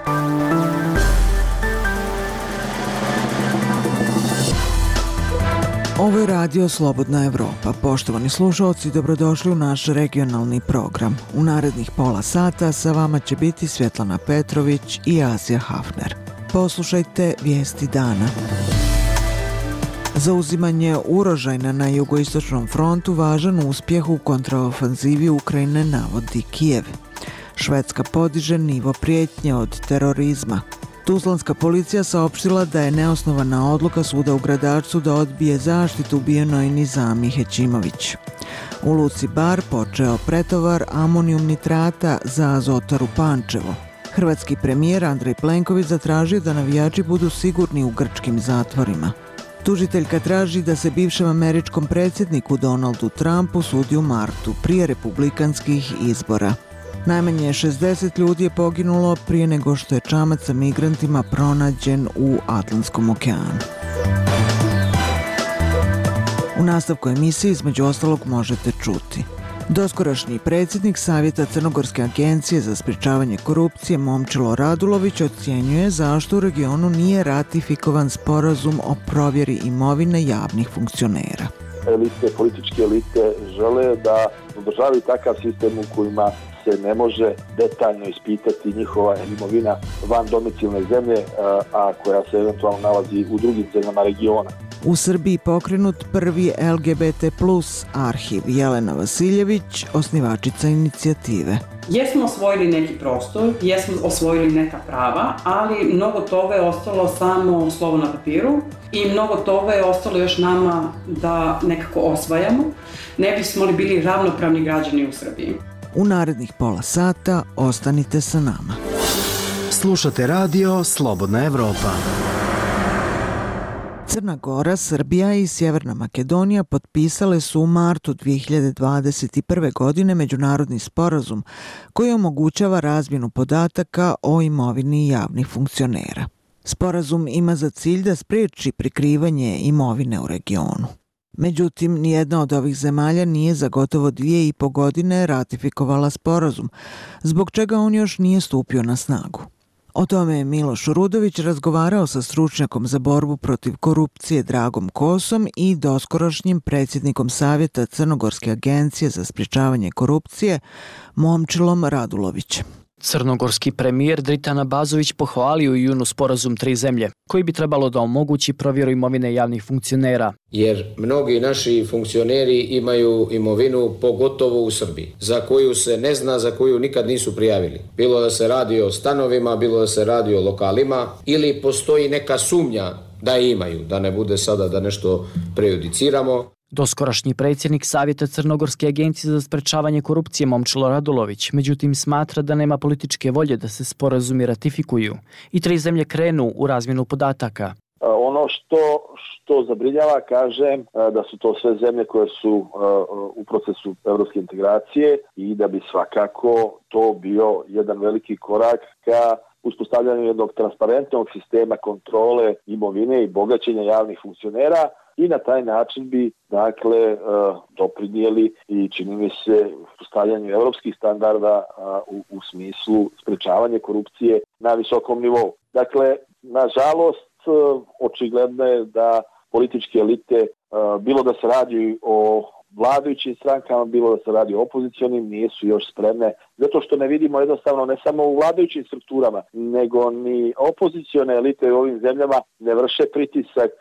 Ovo je radio Slobodna Evropa. Poštovani slušalci, dobrodošli u naš regionalni program. U narednih pola sata sa vama će biti Svjetlana Petrović i Asija Hafner. Poslušajte vijesti dana. Zauzimanje Urožajna na jugoistočnom frontu važan uspjeh u kontraofanzivi Ukrajine, navodi Kijev. Švedska podiže nivo prijetnje od terorizma. Tuzlanska policija saopštila da je neosnovana odluka suda u Gradačcu da odbije zaštitu ubijenoj Nizami Hećimović. U luci Bar počeo pretovar amonijum nitrata za Azotaru Pančevo. Hrvatski premijer Andrej Plenković zatražio da navijači budu sigurni u grčkim zatvorima. Tužiteljka traži da se bivšem američkom predsjedniku Donaldu Trumpu sudi u martu, prije republikanskih izbora. Najmanje 60 ljudi je poginulo prije nego što je čamac sa migrantima pronađen u Atlantskom okeanu. U nastavku emisije između ostalog možete čuti. Doskorašnji predsjednik Savjeta Crnogorske agencije za sprječavanje korupcije Momčilo Radulović ocjenjuje zašto u regionu nije ratifikovan sporazum o provjeri imovine javnih funkcionera. Političke elite žele da održavaju takav sistem u kojima se ne može detaljno ispitati njihova imovina van domicilne zemlje, a koja se eventualno nalazi u drugim zemljama regiona. U Srbiji pokrenut prvi LGBT+ arhiv. Jelena Vasiljević, osnivačica inicijative. Jesmo osvojili neki prostor, jesmo osvojili neka prava, ali mnogo toga je ostalo samo slovo na papiru i mnogo toga je ostalo još nama da nekako osvajamo. Ne bismo li bili ravnopravni građani u Srbiji. U narednih pola sata ostanite sa nama. Slušate radio Slobodna Evropa. Crna Gora, Srbija i Sjeverna Makedonija potpisale su u martu 2021. godine međunarodni sporazum koji omogućava razmjenu podataka o imovini javnih funkcionera. Sporazum ima za cilj da spriječi prikrivanje imovine u regionu. Međutim, nijedna od ovih zemalja nije za gotovo 2,5 godine ratifikovala sporazum, zbog čega on još nije stupio na snagu. O tome je Miloš Rudović razgovarao sa stručnjakom za borbu protiv korupcije Dragom Kosom i doskorašnjim predsjednikom Savjeta Crnogorske agencije za sprječavanje korupcije Momčilom Radulovićem. Crnogorski premijer Dritan Abazović pohvalio u junu sporazum 3 zemlje, koji bi trebalo da omogući provjeru imovine javnih funkcionera. Jer mnogi naši funkcioneri imaju imovinu, pogotovo u Srbiji, za koju se ne zna, za koju nikad nisu prijavili. Bilo da se radi o stanovima, bilo da se radi o lokalima, ili postoji neka sumnja da imaju, da ne bude sada da nešto prejudiciramo. Doskorašnji predsjednik Savjeta Crnogorske agencije za sprječavanje korupcije Momčilo Radulović, međutim smatra da nema političke volje da se sporazumi ratifikuju i 3 zemlje krenu u razmjenu podataka. Ono što zabrinjava, kažem, da su to sve zemlje koje su u procesu evropske integracije i da bi svakako to bio jedan veliki korak ka uspostavljanju jednog transparentnog sistema kontrole imovine i bogaćenja javnih funkcionera. I na taj način bi, doprinijeli i čini mi se postavljanju evropskih standarda u smislu sprečavanja korupcije na visokom nivou. Dakle, nažalost, očigledno je da političke elite, bilo da se radi o vladajućim strankama, bilo da se radi o opozicionim, nisu još spremne, zato što ne vidimo jednostavno ne samo u vladajućim strukturama, nego ni opozicione elite u ovim zemljama ne vrše pritisak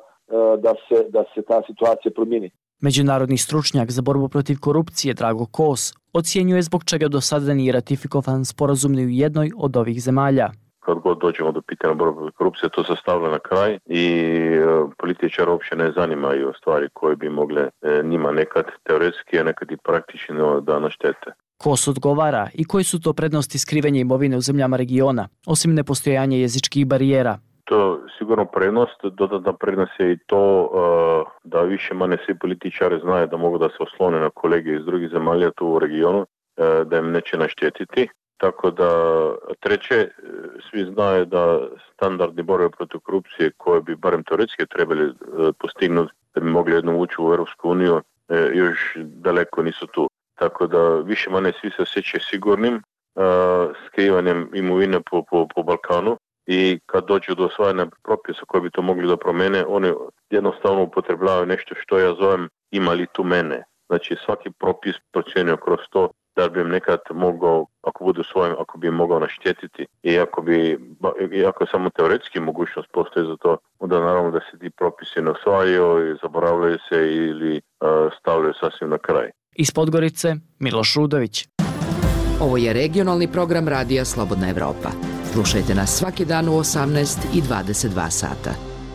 da se ta situacija promijeni. Međunarodni stručnjak za borbu protiv korupcije Drago Kos ocjenjuje zbog čega do sada nije ratifikovan sporazum ni u jednoj od ovih zemalja. Kad god dođemo do pitanja borbe protiv korupcije, to se stavlja na kraj i političari uopće ne zanimaju stvari koje bi mogle njima nekad teoretski, a nekad i praktično da naštete. Kos odgovara i koje su to prednosti skrivanja imovine u zemljama regiona, osim nepostojanja jezičkih barijera. To sigurno prednost, dodatna prednost je i to da više manje svi političari znaju da mogu da se oslone na kolege iz drugih zemalja tu u regionu, da im neće naštetiti. Tako da, treće, svi znaju da standardi borbe protiv korupcije koje bi barem teoretski trebali postignuti da bi mogli jednom ući u Europsku uniju, još daleko nisu tu. Tako da više manje svi se osjećaju sigurnim skrivanjem imovine po Balkanu i kad dođu do osvajanja propisa koji bi to mogli da promene, oni jednostavno upotrebljavaju nešto što ja zovem ima li tu mene. Znači svaki propis procjenio kroz to da bi im nekad mogao, ako bude usvojen, ako bi im mogao naštetiti i ako samo teoretski mogućnost postoji za to, onda naravno da se ti propisi ne osvajaju i zaboravljaju se ili stavljaju sasvim na kraj. Iz Podgorice, Miloš Rudović. Ovo je regionalni program Radija Slobodna Evropa. Slušajte nas svaki dan u 18 i 22 sata.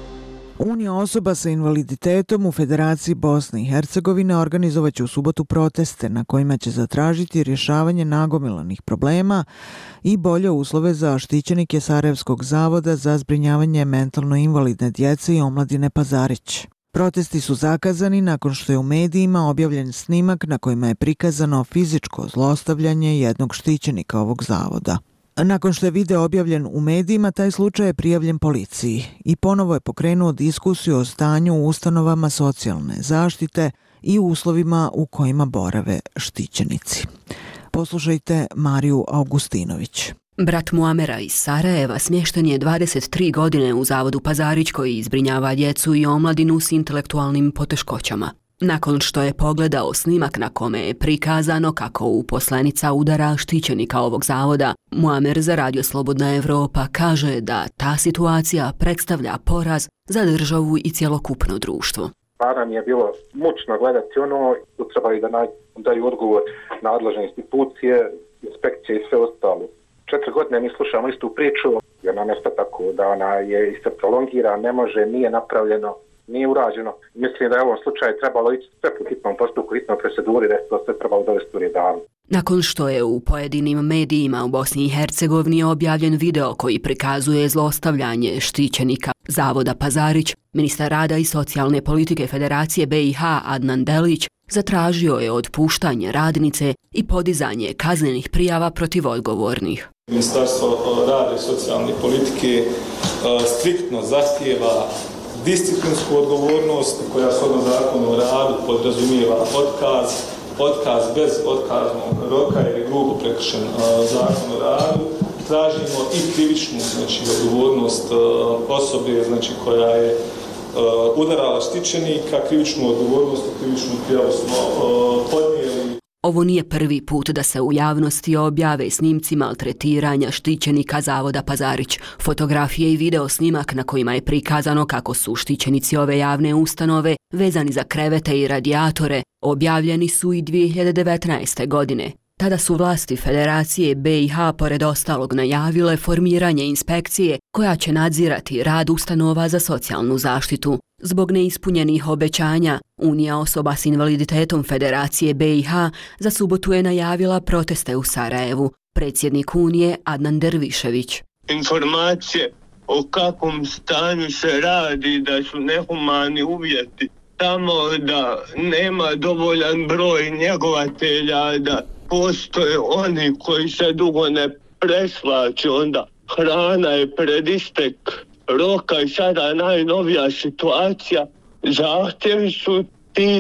Unija osoba sa invaliditetom u Federaciji Bosne i Hercegovine organizovaće u subotu proteste na kojima će zatražiti rješavanje nagomilanih problema i bolje uslove za štićenike Sarajevskog zavoda za zbrinjavanje mentalno invalidne djece i omladine Pazarić. Protesti su zakazani nakon što je u medijima objavljen snimak na kojima je prikazano fizičko zlostavljanje jednog štićenika ovog zavoda. Nakon što je video objavljen u medijima, taj slučaj je prijavljen policiji i ponovo je pokrenuo diskusiju o stanju u ustanovama socijalne zaštite i uslovima u kojima borave štićenici. Poslušajte Mariju Augustinović. Brat Muamera iz Sarajeva smješten je 23 godine u zavodu Pazarić koji zbrinjava djecu i omladinu s intelektualnim poteškoćama. Nakon što je pogledao snimak na kome je prikazano kako uposlenica udara štićenika ovog zavoda, Muamer za Radio Slobodna Evropa kaže da ta situacija predstavlja poraz za državu i cjelokupno društvo. Nam je bilo mučno gledati tu trebali da daju odgovor nadležne institucije, inspekcije i sve ostalo. 4 godine mi slušamo istu priču, jer nam je tako da ona je isto prolongira, ne može, nije napravljeno, nije urađeno. Mislim da je u ovom slučaju trebalo ići sve po hitnom postupku, hitnom proceduri, da je to sve trebalo dovesti u red davno. Nakon što je u pojedinim medijima u Bosni i Hercegovini objavljen video koji prikazuje zlostavljanje štićenika zavoda Pazarić, ministar rada i socijalne politike Federacije BiH Adnan Delić zatražio je otpuštanje radnice i podizanje kaznenih prijava protiv odgovornih. Ministarstvo rada i socijalne politike striktno zahtijeva disciplinsku odgovornost koja shodno zakonu o radu podrazumijeva otkaz bez otkaznog roka jer je grubo prekršen zakon o radu. Tražimo i krivičnu odgovornost osobe koja je udarala štićenika, krivičnu odgovornost i krivičnu prijavu smo podnijeli. Ovo nije prvi put da se u javnosti objave snimci maltretiranja štićenika zavoda Pazarić. Fotografije i video snimak na kojima je prikazano kako su štićenici ove javne ustanove vezani za krevete i radijatore objavljeni su i 2019. godine. Tada su vlasti Federacije BiH pored ostalog najavile formiranje inspekcije koja će nadzirati rad ustanova za socijalnu zaštitu. Zbog neispunjenih obećanja, Unija osoba s invaliditetom Federacije BiH za subotu je najavila proteste u Sarajevu. Predsjednik Unije Adnan Dervišević. Informacije o kakvom stanju se radi, da su nehumani uvjeti, tamo da nema dovoljan broj njegovatelja, da postoje oni koji se dugo ne preslače, onda hrana je pred istek roka i sada najnovija situacija. Zahtjevi su ti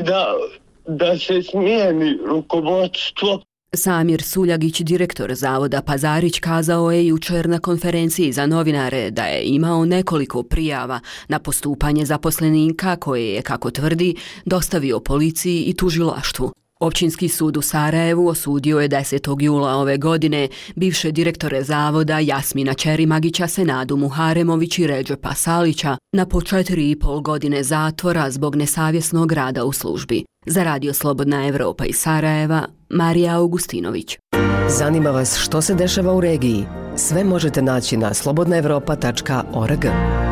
da se smijeni rukovodstvo. Samir Suljagić, direktor zavoda Pazarić, kazao je jučer na konferenciji za novinare da je imao nekoliko prijava na postupanje zaposlenika koje je, kako tvrdi, dostavio policiji i tužilaštvu. Općinski sud u Sarajevu osudio je 10. jula ove godine bivše direktore zavoda Jasmina Čerimagića, Senadu Muharemović i Redžepa Salića na po 4,5 godine zatvora zbog nesavjesnog rada u službi. Za Radio Slobodna Evropa iz Sarajeva, Marija Augustinović. Zanima vas što se dešava u regiji? Sve možete naći na slobodnaevropa.org.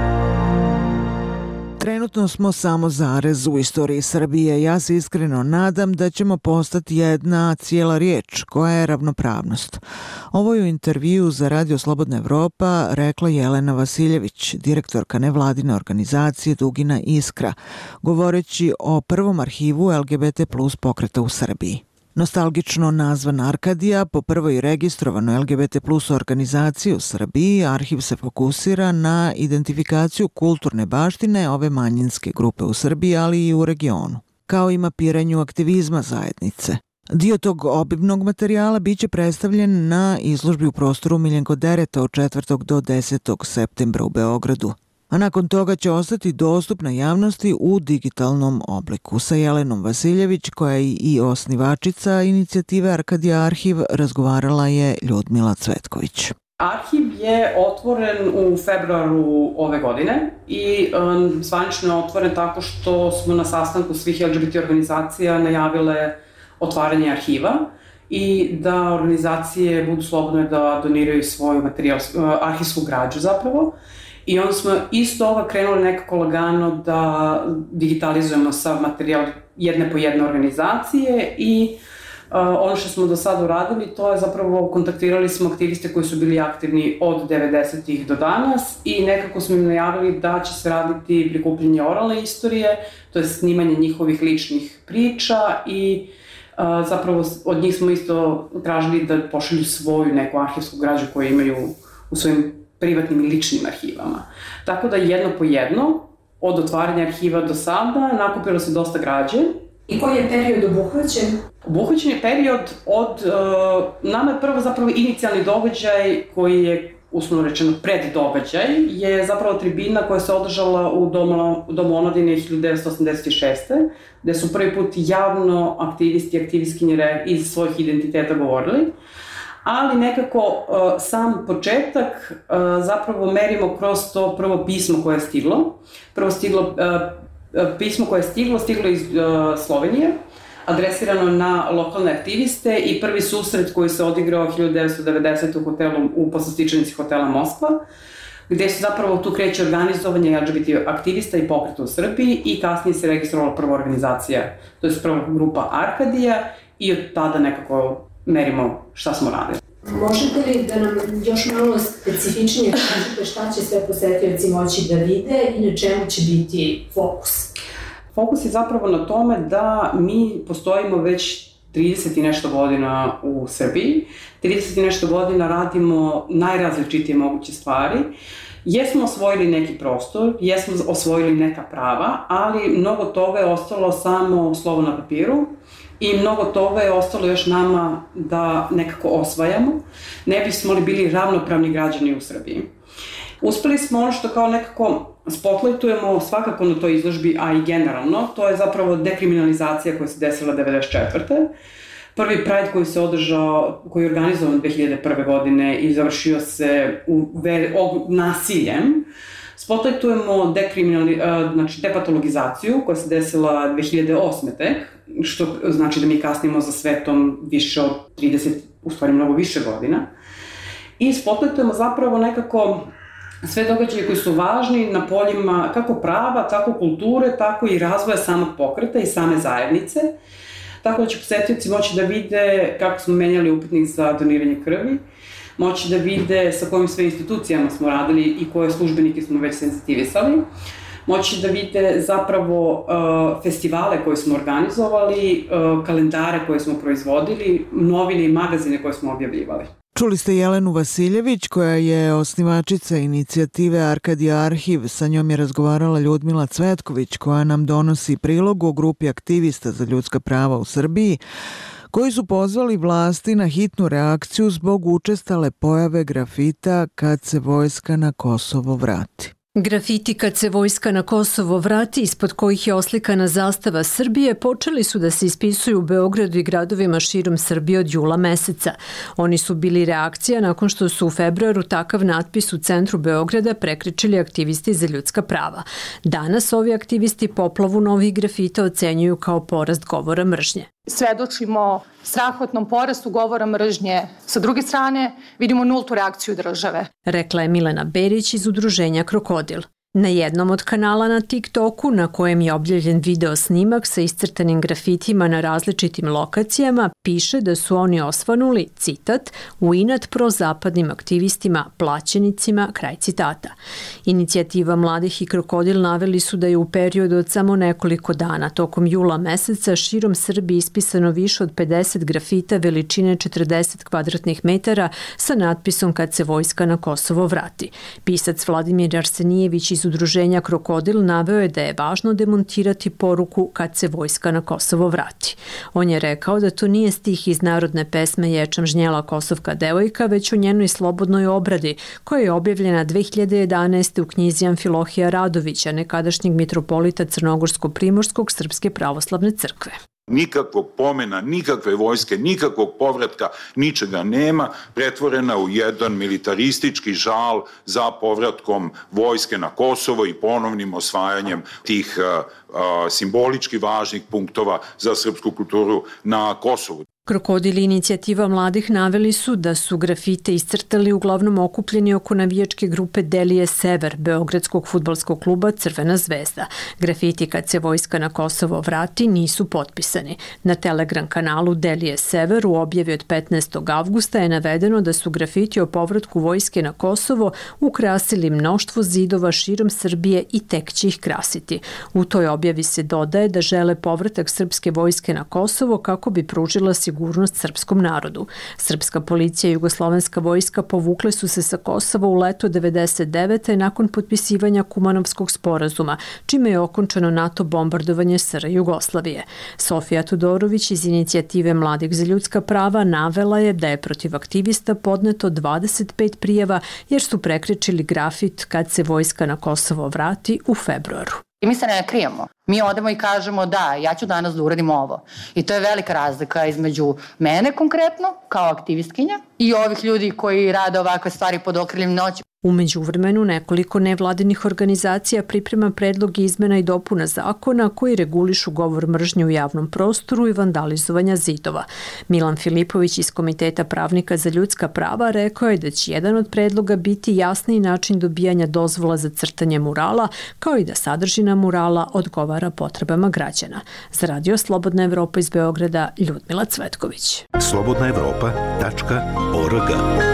Trenutno smo samo zarez u istoriji Srbije. Ja se iskreno nadam da ćemo postati jedna cijela riječ koja je ravnopravnost. Ovo je u intervju za Radio Slobodna Evropa rekla Jelena Vasiljević, direktorka nevladine organizacije Dugina Iskra, govoreći o prvom arhivu LGBT+ pokreta u Srbiji. Nostalgično nazvan Arkadija, po prvoj registrovanoj LGBT+ organizaciji u Srbiji, arhiv se fokusira na identifikaciju kulturne baštine ove manjinske grupe u Srbiji, ali i u regionu, kao i mapiranju aktivizma zajednice. Dio tog obimnog materijala biće predstavljen na izložbi u prostoru Miljenko Dereta od 4. do 10. septembra u Beogradu, a nakon toga će ostati dostupna javnosti u digitalnom obliku. Sa Jelenom Vasiljević, koja je i osnivačica inicijative Arkadija Arhiv, razgovarala je Ljudmila Cvetković. Arhiv je otvoren u februaru ove godine i zvanično je otvoren tako što smo na sastanku svih LGBT organizacija najavile otvaranje arhiva i da organizacije budu slobodne da doniraju svoju materijal, arhivsku građu zapravo. I onda smo isto toga krenuli nekako lagano da digitalizujemo sav materijal jedne po jedne organizacije i ono što smo do sada uradili, to je zapravo kontaktirali smo aktiviste koji su bili aktivni od 90-ih do danas i nekako smo im najavili da će se raditi prikupljanje oralne istorije, to je snimanje njihovih ličnih priča i zapravo od njih smo isto tražili da pošalju svoju neku arhivsku građu koju imaju u svojim privatnim i ličnim arhivama. Tako da jedno po jedno, od otvaranja arhiva do sada, nakupilo se dosta građe. I koji je period obuhvaćen? Obuhvaćen je period od, nama je prvo zapravo inicijalni događaj koji je, uslovno rečeno, preddogađaj, je zapravo tribina koja se održala u Domu omladine 1986. gde su prvi put javno aktivisti i aktivistkinje iz svojih identiteta govorili, ali nekako sam početak zapravo merimo kroz to prvo pismo koje je stiglo. Pismo koje je stiglo iz Slovenije, adresirano na lokalne aktiviste i prvi susret koji se odigrao 1990. u hotelu, u poslastičanici hotela Moskva, gde se zapravo tu kreće organizovanje LGBT aktivista i pokreta u Srbiji i kasnije se registrovala prva organizacija, to je prva grupa Arkadija i od tada nekako merimo šta smo radili. Možete li da nam još malo specifičnije kažete šta će sve posetioci moći da vide i na čemu će biti fokus? Fokus je zapravo na tome da mi postojimo već 30 i nešto godina u Srbiji. 30 i nešto godina radimo najrazličitije moguće stvari. Jesmo osvojili neki prostor, jesmo osvojili neka prava, ali mnogo toga je ostalo samo slovo na papiru i mnogo toga je ostalo još nama da nekako osvajamo. Ne bismo li bili ravnopravni građani u Srbiji. Uspeli smo ono što kao nekako spotlightujemo svakako na toj izložbi, a i generalno, to je zapravo dekriminalizacija koja se desila 1994. Prvi Pride koji se održao, koji je organizovan 2001. godine i završio se nasiljem, spotlightujemo depatologizaciju koja se desila 2008. tek, što znači da mi kasnimo za svetom više od 30, u stvari mnogo više godina. I spotlightujemo zapravo nekako sve događaje koji su važni na poljima kako prava, tako kulture, tako i razvoja samog pokreta i same zajednice. Tako da će posetioci moći da vide kako smo menjali upitnik za doniranje krvi, moći da vide sa kojim sve institucijama smo radili i koje službenike smo već senzitivisali, moći da vide zapravo festivale koje smo organizovali, kalendare koje smo proizvodili, novine i magazine koje smo objavljivali. Čuli ste Jelenu Vasiljević, koja je osnivačica inicijative Arkadija Arhiv. Sa njom je razgovarala Ljudmila Cvetković, koja nam donosi prilog o grupi aktivista za ljudska prava u Srbiji, koji su pozvali vlasti na hitnu reakciju zbog učestale pojave grafita kad se vojska na Kosovo vrati. Grafiti kad se vojska na Kosovo vrati, ispod kojih je oslikana zastava Srbije, počeli su da se ispisuju u Beogradu i gradovima širom Srbije od jula meseca. Oni su bili reakcija nakon što su u februaru takav natpis u centru Beograda prekrečili aktivisti za ljudska prava. Danas ovi aktivisti poplavu novih grafita ocenjuju kao porast govora mržnje. Svedočimo strahotnom porastu govora mržnje. Sa druge strane, vidimo nultu reakciju države. Rekla je Milena Berić iz udruženja Krokodil. Na jednom od kanala na TikToku, na kojem je objavljen video snimak sa iscrtanim grafitima na različitim lokacijama, piše da su oni osvanuli, citat, u inat prozapadnim aktivistima, plaćenicima, kraj citata. Inicijativa Mladih i Krokodil naveli su da je u periodu od samo nekoliko dana, tokom jula meseca, širom Srbije ispisano više od 50 grafita veličine 40 kvadratnih metara sa natpisom kad se vojska na Kosovo vrati. Pisac Vladimir Arsenijević iz iz udruženja Krokodil naveo je da je važno demontirati poruku kad se vojska na Kosovo vrati. On je rekao da to nije stih iz narodne pesme Ječam žnjela Kosovka devojka, već u njenoj slobodnoj obradi, koja je objavljena 2011. u knjizi Amfilohija Radovića, nekadašnjeg mitropolita Crnogorsko-Primorskog Srpske pravoslavne crkve. Nikakvog pomena, nikakve vojske, nikakvog povratka, ničega nema, pretvorena u jedan militaristički žal za povratkom vojske na Kosovo i ponovnim osvajanjem tih simbolički važnih punktova za srpsku kulturu na Kosovu. Krokodil i inicijativa mladih naveli su da su grafite iscrtali uglavnom okupljeni oko navijačke grupe Delije Sever, beogradskog fudbalskog kluba Crvena zvezda. Grafiti kad se vojska na Kosovo vrati nisu potpisani. Na Telegram kanalu Delije Sever u objavi od 15. avgusta je navedeno da su grafiti o povratku vojske na Kosovo ukrasili mnoštvo zidova širom Srbije i tek će ih krasiti. U toj objavi se dodaje da žele povratak srpske vojske na Kosovo kako bi pružila sigurnost srpskom narodu. Srpska policija i jugoslovenska vojska povukle su se sa Kosova u leto 1999. nakon potpisivanja Kumanovskog sporazuma, čime je okončano NATO bombardovanje SR Jugoslavije. Sofija Tudorović iz inicijative Mladih za ljudska prava navela je da je protiv aktivista podneto 25 prijava jer su prekrečili grafit kad se vojska na Kosovo vrati u februaru. I mi se ne krijemo. Mi odemo i kažemo da, ja ću danas da uradim ovo. I to je velika razlika između mene konkretno, kao aktivistkinja, i ovih ljudi koji rade ovakve stvari pod okriljem noći. U međuvremenu nekoliko nevladinih organizacija priprema predlog izmena i dopuna zakona koji regulišu govor mržnje u javnom prostoru i vandalizovanja zidova. Milan Filipović iz Komiteta pravnika za ljudska prava rekao je da će jedan od predloga biti jasniji način dobijanja dozvola za crtanje murala, kao i da sadržina murala odgovara potrebama građana. Za Radio Slobodna Evropa iz Beograda, Ljudmila Cvetković. slobodnaevropa.org.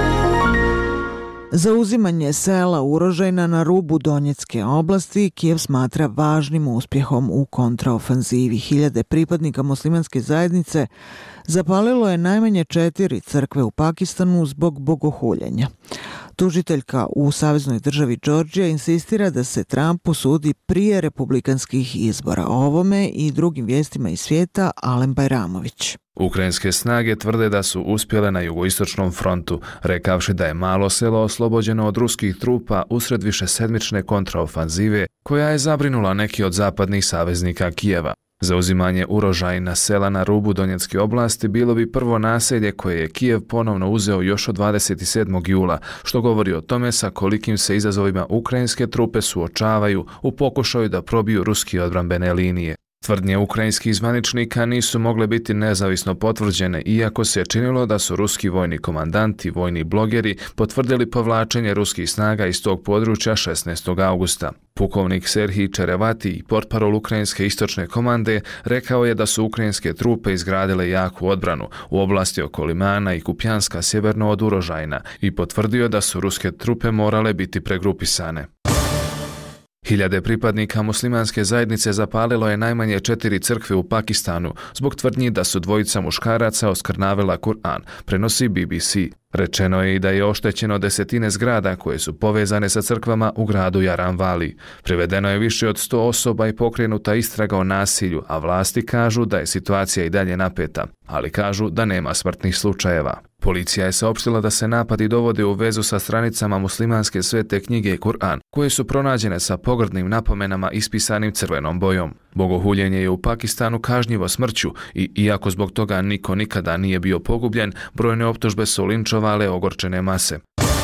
Zauzimanje sela Urožajna na rubu Donjecke oblasti Kijev smatra važnim uspjehom u kontraofanzivi. Hiljade pripadnika muslimanske zajednice zapalilo je najmanje 4 crkve u Pakistanu zbog bogohuljenja. Tužiteljka u saveznoj državi Džordžija insistira da se Trumpu sudi prije republikanskih izbora. O ovome i drugim vijestima iz svijeta Alen Bajramović. Ukrajinske snage tvrde da su uspjele na jugoistočnom frontu, rekavši da je malo selo oslobođeno od ruskih trupa usred višesedmične kontraofanzive koja je zabrinula neki od zapadnih saveznika Kijeva. Zauzimanje Urožajna sela na rubu Donjecke oblasti bilo bi prvo naselje koje je Kijev ponovno uzeo još od 27. jula, što govori o tome sa kolikim se izazovima ukrajinske trupe suočavaju u pokušaju da probiju ruski odbrambene linije. Tvrdnje ukrajinskih zvaničnika nisu mogle biti nezavisno potvrđene, iako se činilo da su ruski vojni komandanti i vojni blogeri potvrdili povlačenje ruskih snaga iz tog područja 16. augusta. Pukovnik Serhij Čerevati, portparol ukrajinske istočne komande, rekao je da su ukrajinske trupe izgradile jaku odbranu u oblasti oko Limana i Kupjanska sjeverno od Urožajna i potvrdio da su ruske trupe morale biti pregrupisane. Hiljade pripadnika muslimanske zajednice zapalilo je najmanje 4 crkve u Pakistanu zbog tvrdnji da su dvojica muškaraca oskrnavila Kur'an, prenosi BBC. Rečeno je i da je oštećeno desetine zgrada koje su povezane sa crkvama u gradu Jaranvali. Privedeno je više od 100 osoba i pokrenuta istraga o nasilju, a vlasti kažu da je situacija i dalje napeta, ali kažu da nema smrtnih slučajeva. Policija je saopštila da se napadi dovode u vezu sa stranicama muslimanske svete knjige Kur'an, koje su pronađene sa pogrdnim napomenama ispisanim crvenom bojom. Bogohuljenje je u Pakistanu kažnjivo smrću i iako zbog toga niko nikada nije bio pogubljen, brojne optužbe su linčovale ogorčene mase.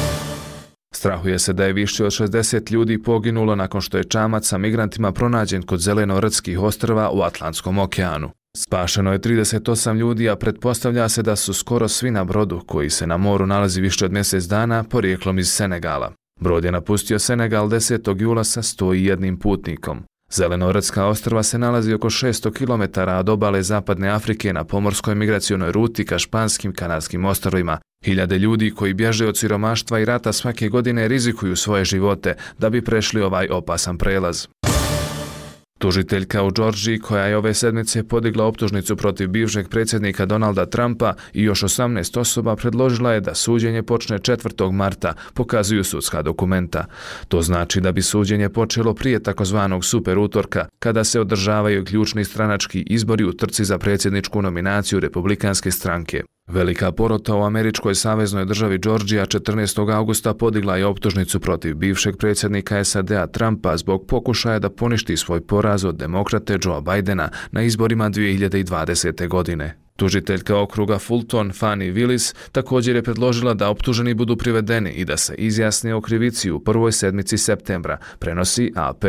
Strahuje se da je više od 60 ljudi poginulo nakon što je čamac sa migrantima pronađen kod Zelenorodskih ostrva u Atlantskom okeanu. Spašeno je 38 ljudi, a pretpostavlja se da su skoro svi na brodu, koji se na moru nalazi više od mjesec dana, porijeklom iz Senegala. Brod je napustio Senegal 10. jula sa 101 putnikom. Zelenorodska ostrva se nalazi oko 600 km od obale Zapadne Afrike na pomorskoj migracionoj ruti ka Španskim Kanarskim ostrvima. Hiljade ljudi koji bježe od siromaštva i rata svake godine rizikuju svoje živote da bi prešli ovaj opasan prelaz. Tužiteljka u Džordžiji, koja je ove sedmice podigla optužnicu protiv bivšeg predsjednika Donalda Trumpa i još 18 osoba, predložila je da suđenje počne 4. marta, pokazuju sudska dokumenta. To znači da bi suđenje počelo prije takozvanog super utorka, kada se održavaju ključni stranački izbori u trci za predsjedničku nominaciju Republikanske stranke. Velika porota u američkoj saveznoj državi Džordžija 14. augusta podigla je optužnicu protiv bivšeg predsjednika SAD-a Trumpa zbog pokušaja da poništi svoj poraz od demokrate Joe Bidena na izborima 2020. godine. Tužiteljka okruga Fulton, Fannie Willis, također je predložila da optuženi budu privedeni i da se izjasne o krivici u prvoj sedmici septembra, prenosi AP.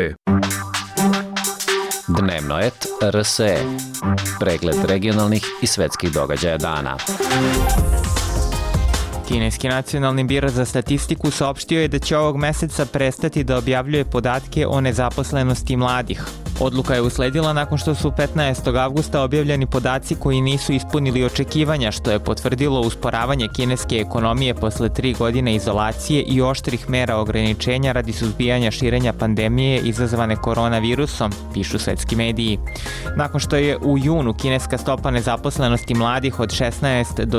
Dnevno et RSE. Pregled regionalnih i svetskih događaja dana. Kineski nacionalni biro za statistiku saopštio je da će ovog meseca prestati da objavljuje podatke o nezaposlenosti mladih. Odluka je usledila nakon što su 15. avgusta objavljeni podaci koji nisu ispunili očekivanja, što je potvrdilo usporavanje kineske ekonomije posle 3 godine izolacije i oštrih mera ograničenja radi suzbijanja širenja pandemije izazvane koronavirusom, pišu svetski mediji. Nakon što je u junu kineska stopa nezaposlenosti mladih od 16 do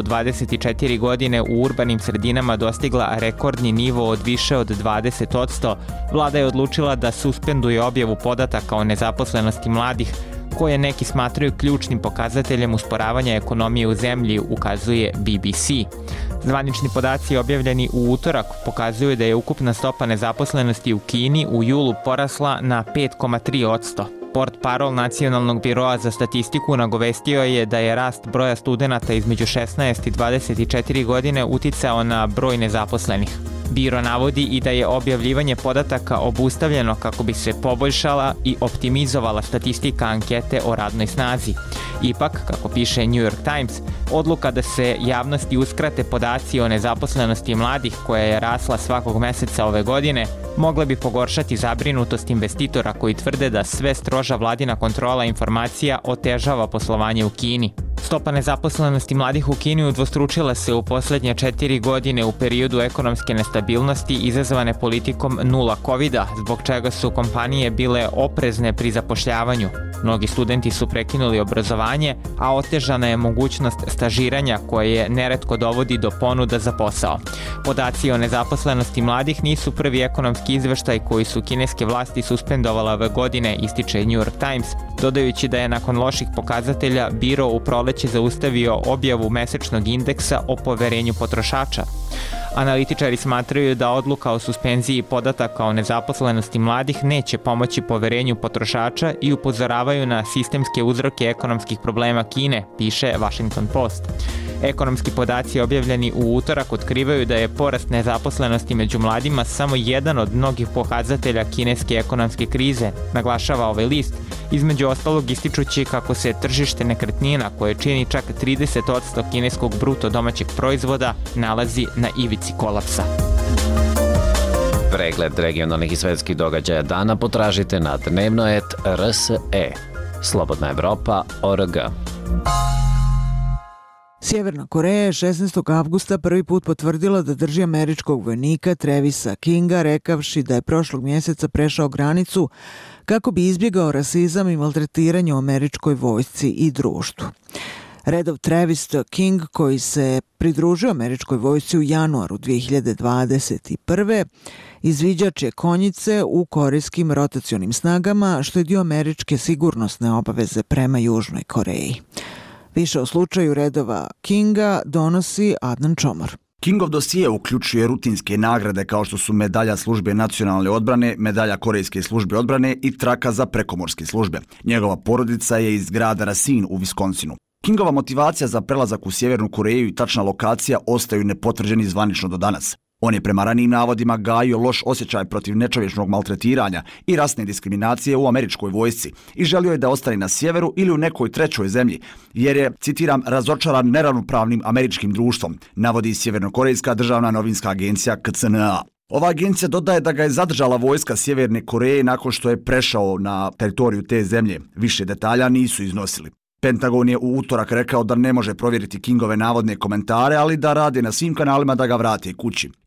24 godine u urbanim sredinama dostigla rekordni nivo od više od 20%, vlada je odlučila da suspenduje objavu podataka o nezaposlenosti mladih, koje neki smatraju ključnim pokazateljem usporavanja ekonomije u zemlji, ukazuje BBC. Zvanični podaci objavljeni u utorak pokazuju da je ukupna stopa nezaposlenosti u Kini u julu porasla na 5,3%. Portparol Nacionalnog biroa za statistiku nagovestio je da je rast broja studenata između 16 i 24 godine uticao na broj nezaposlenih. Biro navodi i da je objavljivanje podataka obustavljeno kako bi se poboljšala i optimizovala statistika ankete o radnoj snazi. Ipak, kako piše New York Times, odluka da se javnosti uskrate podaci o nezaposlenosti mladih, koja je rasla svakog meseca ove godine, mogla bi pogoršati zabrinutost investitora koji tvrde da sve stroža vladina kontrola informacija otežava poslovanje u Kini. Stopa nezaposlenosti mladih u Kini udvostručila se u posljednje 4 godine u periodu ekonomske nestabilnosti izazvane politikom nula covida, zbog čega su kompanije bile oprezne pri zapošljavanju. Mnogi studenti su prekinuli obrazovanje, a otežana je mogućnost stažiranja koje neretko dovodi do ponuda za posao. Podaci o nezaposlenosti mladih nisu prvi ekonomski izveštaj koji su kineske vlasti suspendovale ove godine, ističe New York Times, dodajući da je nakon loših pokazatelja biro u proleće zaustavio objavu mesečnog indeksa o poverenju potrošača. Analitičari smatraju da odluka o suspenziji podataka o nezaposlenosti mladih neće pomoći poverenju potrošača i upozoravaju na sistemske uzroke ekonomskih problema Kine, piše Washington Post. Ekonomski podaci objavljeni u utorak otkrivaju da je porast nezaposlenosti među mladima samo jedan od mnogih pokazatelja kineske ekonomske krize, naglašava ovaj list, između ostalog ističući kako se tržište nekretnina, koje čini čak 30% kineskog bruto domaćeg proizvoda, nalazi na ivici kolapsa. Pregled regionalnih i svetskih događaja dana potražite na dnevno.rt.rse. Slobodna Evropa.org. Sjeverna Koreja je 16. avgusta prvi put potvrdila da drži američkog vojnika Travisa Kinga, rekavši da je prošlog mjeseca prešao granicu kako bi izbjegao rasizam i maltretiranje u američkoj vojsci i društvu. Redov Travis King, koji se pridružio američkoj vojsci u januaru 2021. izviđač je konjice u korejskim rotacionim snagama, što je dio američke sigurnosne obaveze prema Južnoj Koreji. Više o slučaju redova Kinga donosi Adnan Čomor. Kingov dosije uključuje rutinske nagrade kao što su medalja službe nacionalne odbrane, medalja korejske službe odbrane i traka za prekomorske službe. Njegova porodica je iz grada Racine u Viskonsinu. Kingova motivacija za prelazak u Sjevernu Koreju i tačna lokacija ostaju nepotvrđeni zvanično do danas. On je prema ranijim navodima gajio loš osjećaj protiv nečovječnog maltretiranja i rasne diskriminacije u američkoj vojsci i želio je da ostane na sjeveru ili u nekoj trećoj zemlji, jer je, citiram, razočaran neravnopravnim američkim društvom, navodi sjevernokorejska državna novinska agencija KCNA. Ova agencija dodaje da ga je zadržala vojska Sjeverne Koreje nakon što je prešao na teritoriju te zemlje. Više detalja nisu iznosili. Pentagon je u utorak rekao da ne može provjeriti Kingove navodne komentare, ali da rade na svim kanalima da ga vrate kući.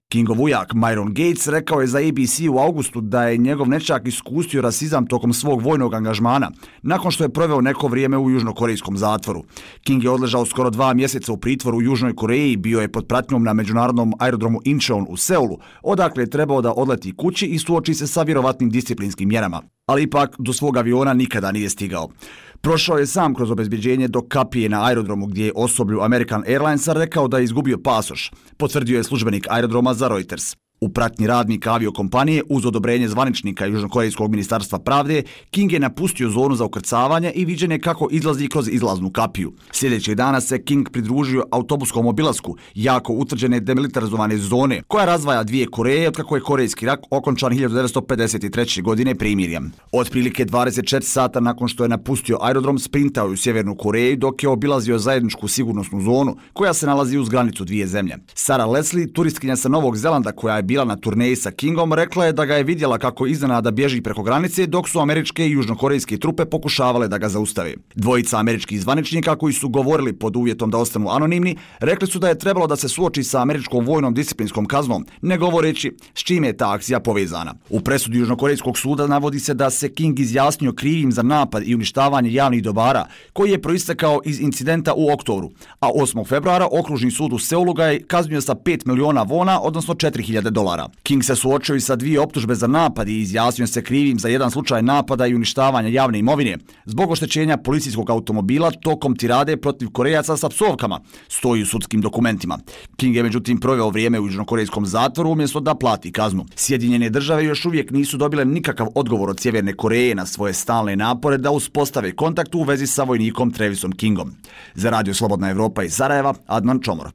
Kingov ujak Myron Gates rekao je za ABC u augustu da je njegov nećak iskusio rasizam tokom svog vojnog angažmana, nakon što je proveo neko vrijeme u južnokorejskom zatvoru. King je odležao skoro 2 mjeseca u pritvoru u Južnoj Koreji i bio je pod pratnjom na međunarodnom aerodromu Incheon u Seulu, odakle je trebao da odleti kući i suoči se sa vjerovatnim disciplinskim mjerama. Ali ipak do svog aviona nikada nije stigao. Prošao je sam kroz obezbeđenje do kapije na aerodromu gdje je osoblju American Airlinesa rekao da je izgubio pasoš, potvrdio je službenik aerodroma za Reuters. U pratnji radnika aviokompanije uz odobrenje zvaničnika Južnokorejskog ministarstva pravde, King je napustio zonu za ukrcavanje i viđen je kako izlazi kroz izlaznu kapiju. Sljedećeg dana se King pridružio autobuskom obilasku jako utvrđene demilitarizovane zone koja razdvaja dvije Koreje otkako je Korejski rat okončan 1953. godine primirjem. Otprilike 24 sata nakon što je napustio aerodrom, sprintao je u Sjevernu Koreju dok je obilazio zajedničku sigurnosnu zonu koja se nalazi uz granicu dvije zemlje. Sarah Leslie, turistkinja sa Novog Zelanda koja je bila na turneji sa Kingom, rekla je da ga je vidjela kako iznenada bježi preko granice dok su američke i južnokorejske trupe pokušavale da ga zaustave. Dvojica američkih zvaničnika koji su govorili pod uvjetom da ostanu anonimni, rekli su da je trebalo da se suoči sa američkom vojnom disciplinskom kaznom, ne govoreći s čime je ta akcija povezana. U presudi Južnokorejskog suda navodi se da se King izjasnio krivim za napad i uništavanje javnih dobara koji je proistekao iz incidenta u oktobru, a 8. februara okružni sud u Seulu ga je kaznio sa 5 miliona wona, odnosno $4.000. King se suočio i sa 2 optužbe za napad i izjasnio se krivim za jedan slučaj napada i uništavanja javne imovine zbog oštećenja policijskog automobila tokom tirade protiv Korejaca sa psovkama, stoji u sudskim dokumentima. King je međutim proveo vrijeme u južnokorejskom zatvoru umjesto da plati kaznu. Sjedinjene države još uvijek nisu dobile nikakav odgovor od Sjeverne Koreje na svoje stalne napore da uspostave kontakt u vezi sa vojnikom Travisom Kingom. Za Radio Slobodna Evropa iz Sarajeva, Adnan Čomor.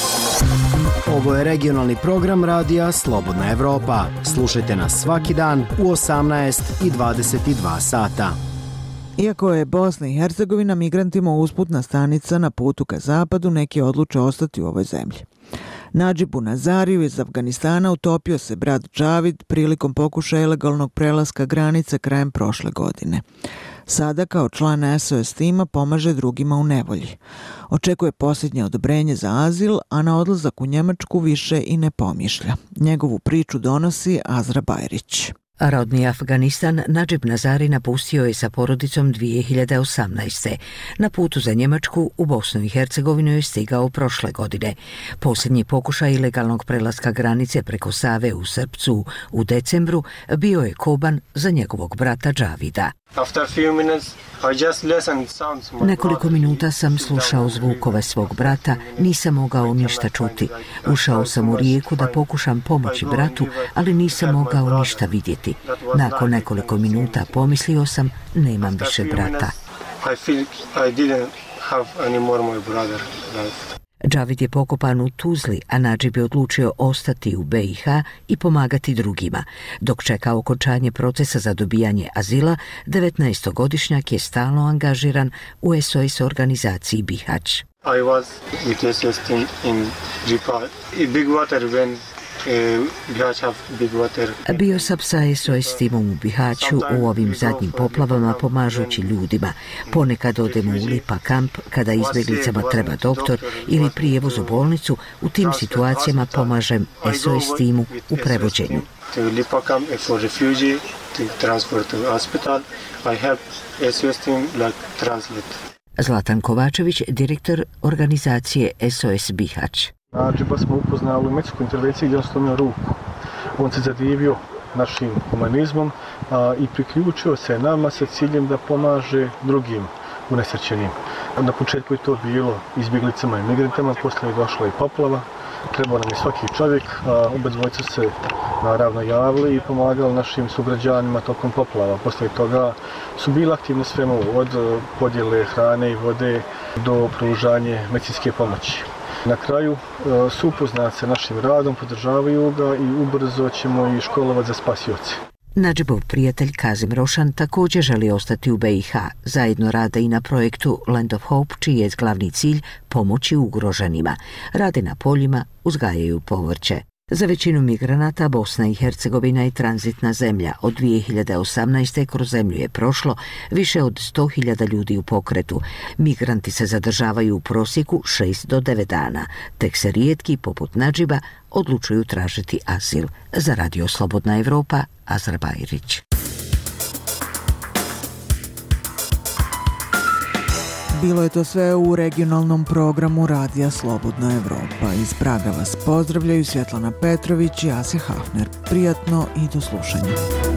Ovo je regionalni program Radija Slobodna Evropa. Slušajte nas svaki dan u 18 i 22 sata. Iako je Bosna i Hercegovina migrantima usputna stanica na putu ka zapadu, neki odluče ostati u ovoj zemlji. Nadžibu Nazariju iz Afganistana utopio se brat Džavid prilikom pokušaja ilegalnog prelaska granice krajem prošle godine. Sada kao član SOS tima pomaže drugima u nevolji. Očekuje posljednje odobrenje za azil, a na odlazak u Njemačku više i ne pomišlja. Njegovu priču donosi Azra Bajrić. Rodni Afganistan Nadžib Nazari napustio je sa porodicom 2018. Na putu za Njemačku u Bosnu i Hercegovinu je stigao prošle godine. Posljednji pokušaj ilegalnog prelaska granice preko Save u Srpcu u decembru bio je koban za njegovog brata Džavida. Nekoliko minuta sam slušao zvukove svog brata, nisam mogao ništa čuti. Ušao sam u rijeku da pokušam pomoći bratu, ali nisam mogao ništa vidjeti. Nakon nekoliko minuta pomislio sam, nemam više brata. Džavid je pokopan u Tuzli, a Nadžib je odlučio ostati u BiH i pomagati drugima. Dok čeka okončanje procesa za dobijanje azila, 19-godišnjak je stalno angažiran u SOS organizaciji Bihać. I was with SOS team in Ripa, big water when Bio sam sa SOS timom u Bihaću u ovim zadnjim poplavama pomažući ljudima. Ponekad odemo u Lipa kamp kada izbjeglicama treba doktor ili prijevoz u bolnicu. U tim situacijama pomažem SOS timu u prevođenju. Lipa camp for refugee to transport to hospital. I help SOS team like translate. Zlatan Kovačević, direktor organizacije SOS Bihać. Nadžiba smo upoznali u meksičkoj intervenciji gdje on slomio ruku. On se zadivio našim humanizmom i priključio se nama sa ciljem da pomaže drugim unesrećenim. Na početku je to bilo izbjeglicama i migrantama, poslije je došla i poplava. Trebao nam je svaki čovjek, obadvojica se naravno javili i pomagali našim sugrađanima tokom poplava. Poslije toga su bili aktivni svemu od podjele hrane i vode do pružanje medicinske pomoći. Na kraju su upoznati sa našim radom, podržavaju ga i ubrzo ćemo i školovati za spasioce. Nadžibov prijatelj Kazim Rošan također želi ostati u BiH. Zajedno rade i na projektu Land of Hope, čiji je glavni cilj pomoći ugroženima. Rade na poljima, uzgajaju povrće. Za većinu migranata Bosna i Hercegovina je tranzitna zemlja. Od 2018. kroz zemlju je prošlo više od 100.000 ljudi u pokretu. Migranti se zadržavaju u prosjeku 6 do 9 dana. Tek se rijetki, poput Nadžiba, odlučuju tražiti azil. Za Radio Slobodna Evropa, Azra Bajrić. Bilo je to sve u regionalnom programu Radija Slobodna Evropa. Iz Praga vas pozdravljaju Svjetlana Petrović i Asja Hafner. Prijatno i do slušanja.